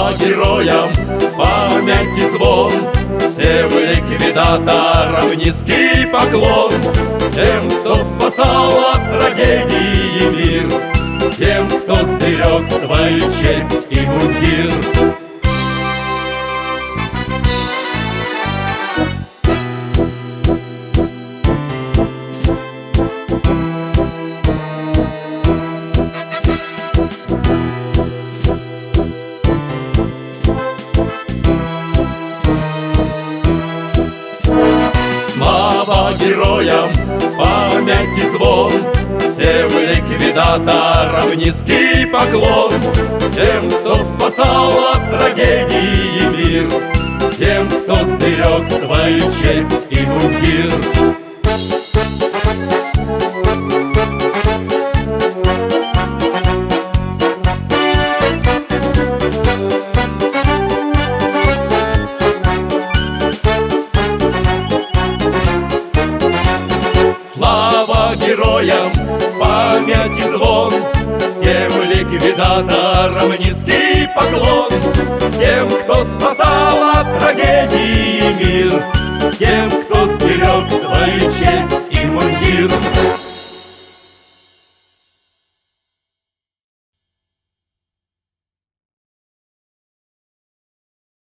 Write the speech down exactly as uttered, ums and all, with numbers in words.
Слава героям, память и звон, всем ликвидаторам низкий поклон. Тем, кто спасал от трагедии мир, тем, кто сберег свою честь и мундир. Слава героям, память и звон, всем ликвидаторам низкий поклон. Тем, кто спасал от трагедии мир, тем, кто сберег свою честь и мундир. Слава героям, память и звон, всем ликвидаторам низкий поклон. Тем, кто спасал от трагедии мир, тем, кто сберег свою честь